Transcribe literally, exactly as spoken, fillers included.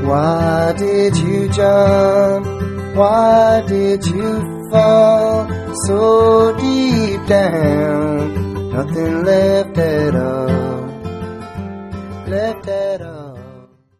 Why did you jump? Why did you fall so deep down? Nothing left at all. Left at all.